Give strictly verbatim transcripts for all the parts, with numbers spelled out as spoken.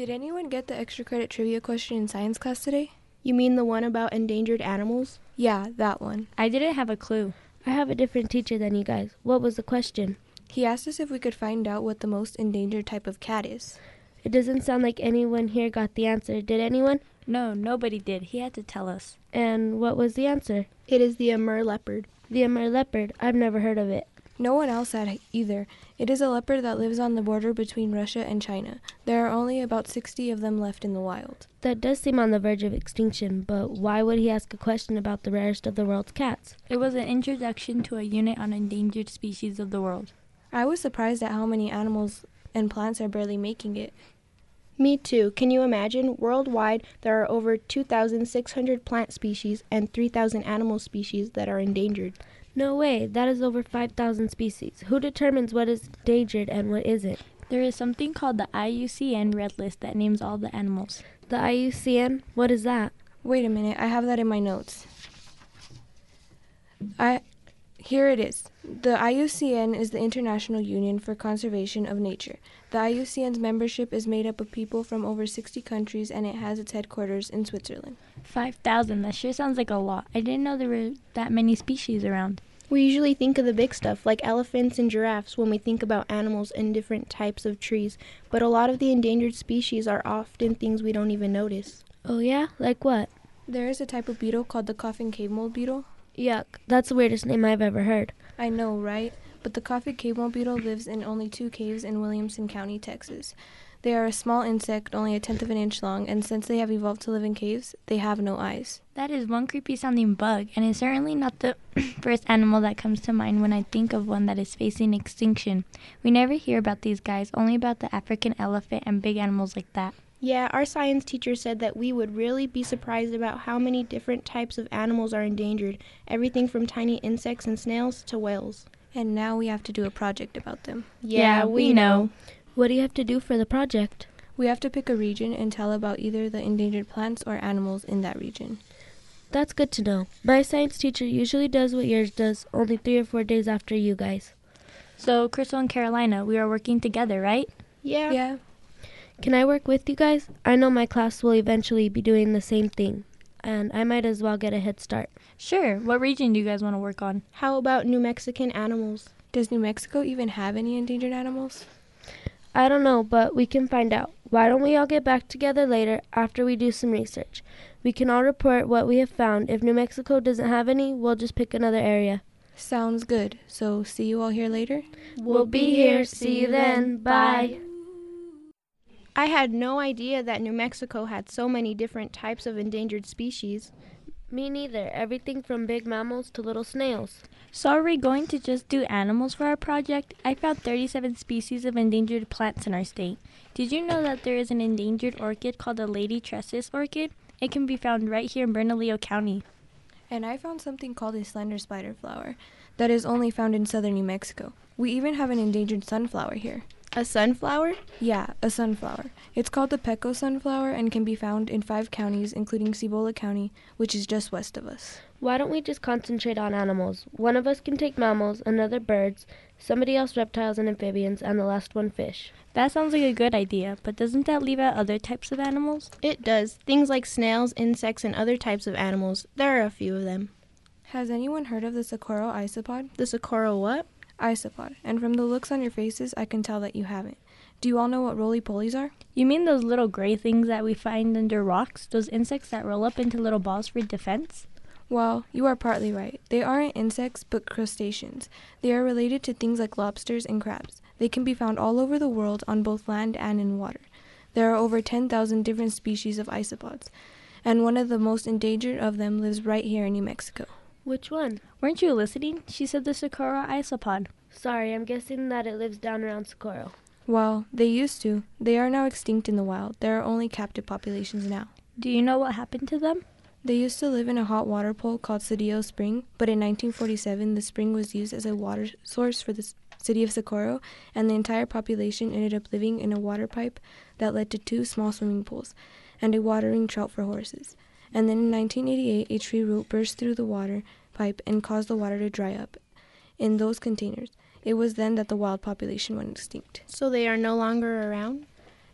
Did anyone get the extra credit trivia question in science class today? You mean the one about endangered animals? Yeah, that one. I didn't have a clue. I have a different teacher than you guys. What was the question? He asked us if we could find out what the most endangered type of cat is. It doesn't sound like anyone here got the answer. Did anyone? No, nobody did. He had to tell us. And what was the answer? It is the Amur leopard. The Amur leopard. I've never heard of it. No one else had either. It is a leopard that lives on the border between Russia and China. There are only about sixty of them left in the wild. That does seem on the verge of extinction, but why would he ask a question about the rarest of the world's cats? It was an introduction to a unit on endangered species of the world. I was surprised at how many animals and plants are barely making it. Me too. Can you imagine? Worldwide, there are over two thousand six hundred plant species and three thousand animal species that are endangered. No way. That is over five thousand species. Who determines what is endangered and what isn't? There is something called the I U C N Red List that names all the animals. The I U C N? What is that? Wait a minute, I have that in my notes. I Here it is. The I U C N is the International Union for Conservation of Nature. The I U C N's membership is made up of people from over sixty countries, and it has its headquarters in Switzerland. five thousand. That sure sounds like a lot. I didn't know there were that many species around. We usually think of the big stuff, like elephants and giraffes, when we think about animals and different types of trees, but a lot of the endangered species are often things we don't even notice. Oh yeah? Like what? There is a type of beetle called the coffin cave mole beetle. Yuck. That's the weirdest name I've ever heard. I know, right? But the coffin cave mole beetle lives in only two caves in Williamson County, Texas. They are a small insect, only a tenth of an inch long, and since they have evolved to live in caves, they have no eyes. That is one creepy sounding bug, and is certainly not the first animal that comes to mind when I think of one that is facing extinction. We never hear about these guys, only about the African elephant and big animals like that. Yeah, our science teacher said that we would really be surprised about how many different types of animals are endangered, everything from tiny insects and snails to whales. And now we have to do a project about them. Yeah, we know. What do you have to do for the project? We have to pick a region and tell about either the endangered plants or animals in that region. That's good to know. My science teacher usually does what yours does, only three or four days after you guys. So, Crystal and Carolina, we are working together, right? Yeah. Yeah. Can I work with you guys? I know my class will eventually be doing the same thing, and I might as well get a head start. Sure. What region do you guys want to work on? How about New Mexican animals? Does New Mexico even have any endangered animals? I don't know, but we can find out. Why don't we all get back together later after we do some research? We can all report what we have found. If New Mexico doesn't have any, we'll just pick another area. Sounds good. So see you all here later? We'll be here. See you then. Bye. I had no idea that New Mexico had so many different types of endangered species. Me neither. Everything from big mammals to little snails. So are we going to just do animals for our project? I found thirty-seven species of endangered plants in our state. Did you know that there is an endangered orchid called the Lady Tresses orchid? It can be found right here in Bernalillo County. And I found something called a slender spider flower that is only found in southern New Mexico. We even have an endangered sunflower here. A sunflower? Yeah, a sunflower. It's called the Peco sunflower and can be found in five counties, including Cibola County, which is just west of us. Why don't we just concentrate on animals? One of us can take mammals, another birds, somebody else reptiles and amphibians, and the last one fish. That sounds like a good idea, but doesn't that leave out other types of animals? It does. Things like snails, insects, and other types of animals. There are a few of them. Has anyone heard of the Socorro isopod? The Socorro what? Isopod. And from the looks on your faces, I can tell that you haven't. Do you all know what roly-polies are? You mean those little gray things that we find under rocks? Those insects that roll up into little balls for defense? Well, you are partly right. They aren't insects, but crustaceans. They are related to things like lobsters and crabs. They can be found all over the world on both land and in water. There are over ten thousand different species of isopods, and one of the most endangered of them lives right here in New Mexico. Which one? Weren't you listening? She said the Socorro isopod. Sorry, I'm guessing that it lives down around Socorro. Well, they used to. They are now extinct in the wild. There are only captive populations now. Do you know what happened to them? They used to live in a hot water pool called Cedillo Spring, but in nineteen forty-seven, the spring was used as a water source for the city of Socorro, and the entire population ended up living in a water pipe that led to two small swimming pools and a watering trough for horses. And then in nineteen eighty-eight, a tree root burst through the water pipe and caused the water to dry up in those containers. It was then that the wild population went extinct. So they are no longer around?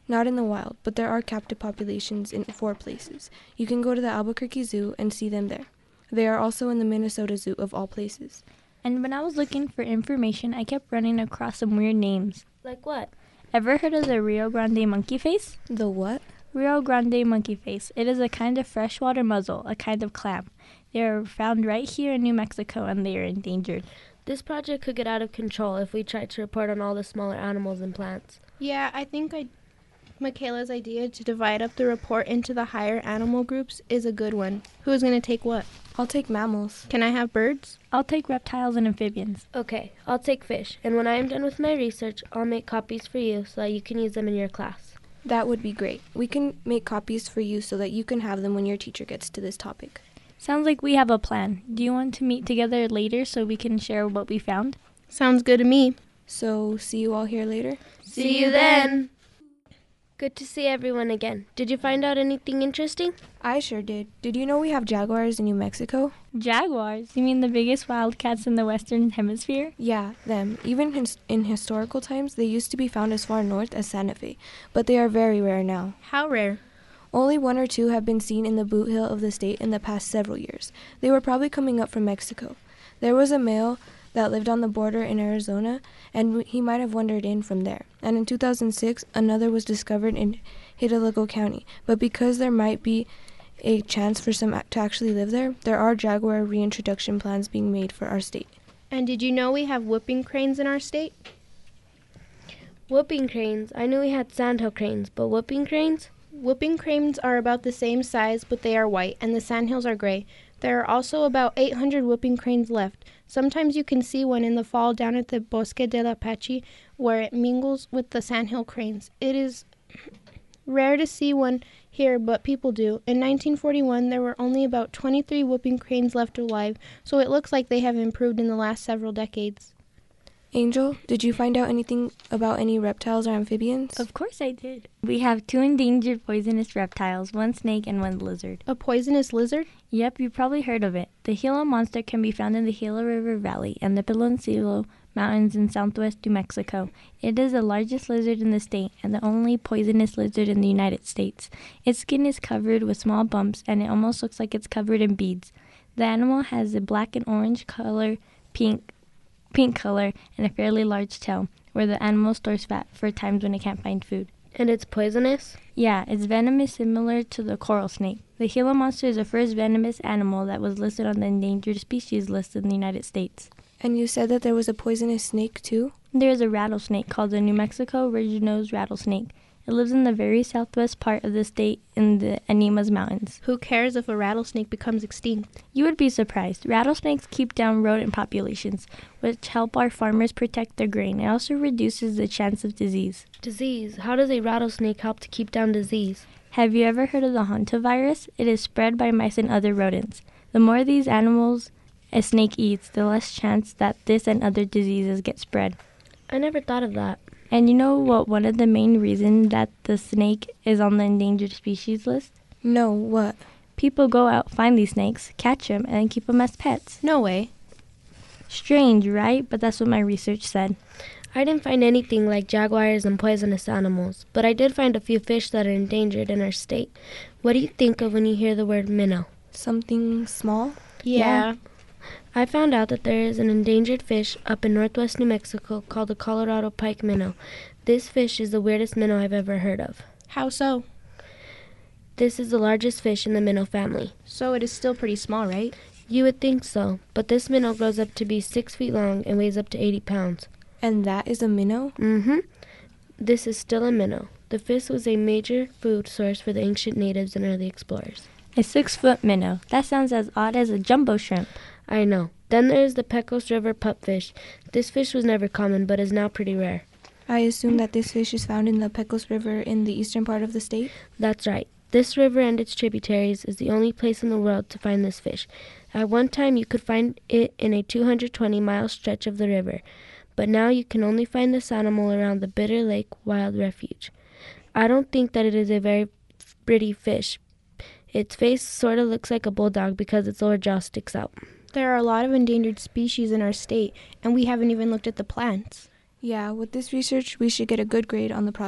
Not in the wild, but there are captive populations in four places. You can go to the Albuquerque Zoo and see them there. They are also in the Minnesota Zoo, of all places. And when I was looking for information, I kept running across some weird names. Like what? Ever heard of the Rio Grande monkey face? The what? Rio Grande monkey face. It is a kind of freshwater mussel, a kind of clam. They are found right here in New Mexico, and they are endangered. This project could get out of control if we tried to report on all the smaller animals and plants. Yeah, I think I, Michaela's idea to divide up the report into the higher animal groups is a good one. Who is going to take what? I'll take mammals. Can I have birds? I'll take reptiles and amphibians. Okay, I'll take fish, and when I am done with my research, I'll make copies for you so that you can use them in your class. That would be great. We can make copies for you so that you can have them when your teacher gets to this topic. Sounds like we have a plan. Do you want to meet together later so we can share what we found? Sounds good to me. So, see you all here later? See you then! Good to see everyone again. Did you find out anything interesting? I sure did. Did you know we have jaguars in New Mexico? Jaguars? You mean the biggest wildcats in the Western Hemisphere? Yeah, them. Even his- in historical times, they used to be found as far north as Santa Fe, but they are very rare now. How rare? Only one or two have been seen in the boot hill of the state in the past several years. They were probably coming up from Mexico. There was a male that lived on the border in Arizona, and he might have wandered in from there. And in two thousand six, another was discovered in Hidalgo County. But because there might be a chance for some to actually live there, there are jaguar reintroduction plans being made for our state. And did you know we have whooping cranes in our state? Whooping cranes? I knew we had sandhill cranes, but whooping cranes? Whooping cranes are about the same size, but they are white, and the sandhills are gray. There are also about eight hundred whooping cranes left. Sometimes you can see one in the fall down at the Bosque del Apache, where it mingles with the sandhill cranes. It is rare to see one here, but people do. In nineteen forty-one, there were only about twenty-three whooping cranes left alive, so it looks like they have improved in the last several decades. Angel, did you find out anything about any reptiles or amphibians? Of course I did. We have two endangered poisonous reptiles, one snake and one lizard. A poisonous lizard? Yep, you've probably heard of it. The Gila monster can be found in the Gila River Valley and the Piloncillo Mountains in southwest New Mexico. It is the largest lizard in the state and the only poisonous lizard in the United States. Its skin is covered with small bumps and it almost looks like it's covered in beads. The animal has a black and orange color, pink pink color, and a fairly large tail, where the animal stores fat for times when it can't find food. And it's poisonous? Yeah, its venom is similar to the coral snake. The Gila monster is the first venomous animal that was listed on the endangered species list in the United States. And you said that there was a poisonous snake, too? There is a rattlesnake called the New Mexico ridge-nosed rattlesnake. It lives in the very southwest part of the state in the Animas Mountains. Who cares if a rattlesnake becomes extinct? You would be surprised. Rattlesnakes keep down rodent populations, which help our farmers protect their grain. It also reduces the chance of disease. Disease? How does a rattlesnake help to keep down disease? Have you ever heard of the hantavirus? It is spread by mice and other rodents. The more of these animals a snake eats, the less chance that this and other diseases get spread. I never thought of that. And you know what one of the main reasons that the snake is on the endangered species list? No, what? People go out, find these snakes, catch them, and then keep them as pets. No way. Strange, right? But that's what my research said. I didn't find anything like jaguars and poisonous animals, but I did find a few fish that are endangered in our state. What do you think of when you hear the word minnow? Something small? Yeah. I found out that there is an endangered fish up in northwest New Mexico called the Colorado pike minnow. This fish is the weirdest minnow I've ever heard of. How so? This is the largest fish in the minnow family. So it is still pretty small, right? You would think so, but this minnow grows up to be six feet long and weighs up to eighty pounds. And that is a minnow? Mm-hmm. This is still a minnow. The fish was a major food source for the ancient natives and early explorers. A six-foot minnow. That sounds as odd as a jumbo shrimp. I know. Then there is the Pecos River pupfish. This fish was never common, but is now pretty rare. I assume that this fish is found in the Pecos River in the eastern part of the state? That's right. This river and its tributaries is the only place in the world to find this fish. At one time, you could find it in a two hundred twenty mile stretch of the river, but now you can only find this animal around the Bitter Lake Wild Refuge. I don't think that it is a very pretty fish. Its face sort of looks like a bulldog because its lower jaw sticks out. There are a lot of endangered species in our state, and we haven't even looked at the plants. Yeah, with this research, we should get a good grade on the project.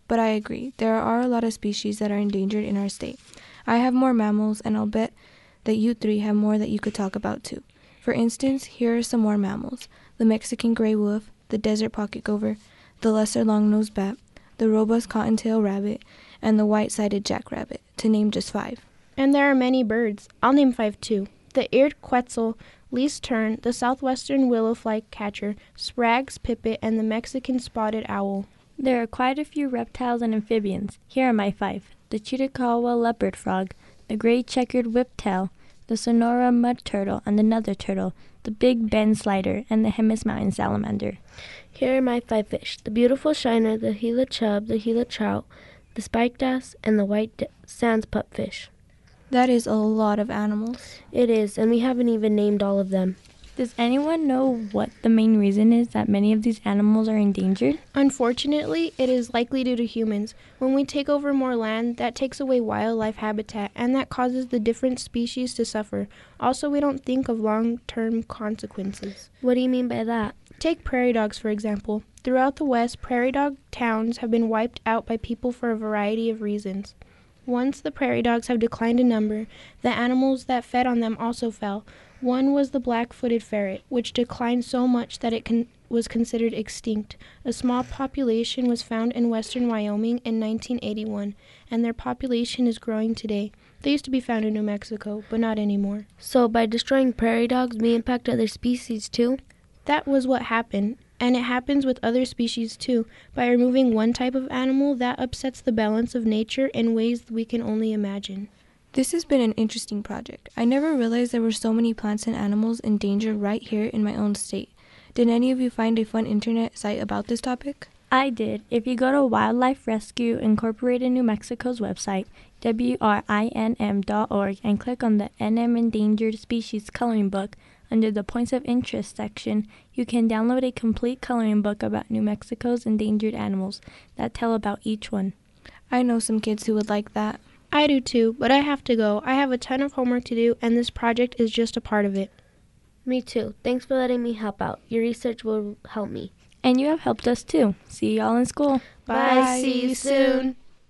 but I agree. There are a lot of species that are endangered in our state. I have more mammals, and I'll bet that you three have more that you could talk about too. For instance, here are some more mammals: the Mexican gray wolf, the desert pocket gopher, the lesser long-nosed bat, the robust cottontail rabbit, and the white-sided jackrabbit, to name just five. And there are many birds. I'll name five too. The eared quetzal, least tern, the southwestern willow flycatcher, Sprague's pipit, and the Mexican spotted owl. There are quite a few reptiles and amphibians. Here are my five: the Chiricahua leopard frog, the gray checkered whiptail, the Sonora mud turtle and the nether turtle, the Big Bend slider, and the Jemez Mountain salamander. Here are my five fish: the beautiful shiner, the Gila chub, the Gila trout, the spiked bass, and the white d- sands pupfish. That is a lot of animals. It is, and we haven't even named all of them. Does anyone know what the main reason is that many of these animals are endangered? Unfortunately, it is likely due to humans. When we take over more land, that takes away wildlife habitat, and that causes the different species to suffer. Also, we don't think of long-term consequences. What do you mean by that? Take prairie dogs, for example. Throughout the West, prairie dog towns have been wiped out by people for a variety of reasons. Once the prairie dogs have declined in number, the animals that fed on them also fell. One was the black-footed ferret, which declined so much that it con- was considered extinct. A small population was found in western Wyoming in nineteen eighty-one, and their population is growing today. They used to be found in New Mexico, but not anymore. So by destroying prairie dogs, we impact other species too? That was what happened, and it happens with other species too. By removing one type of animal, that upsets the balance of nature in ways we can only imagine. This has been an interesting project. I never realized there were so many plants and animals in danger right here in my own state. Did any of you find a fun internet site about this topic? I did. If you go to Wildlife Rescue Incorporated New Mexico's website, W R I N M dot org, and click on the N M Endangered Species Coloring Book, under the Points of Interest section, you can download a complete coloring book about New Mexico's endangered animals that tell about each one. I know some kids who would like that. I do too, but I have to go. I have a ton of homework to do, and this project is just a part of it. Me too. Thanks for letting me help out. Your research will help me. And you have helped us too. See y'all in school. Bye. See you soon.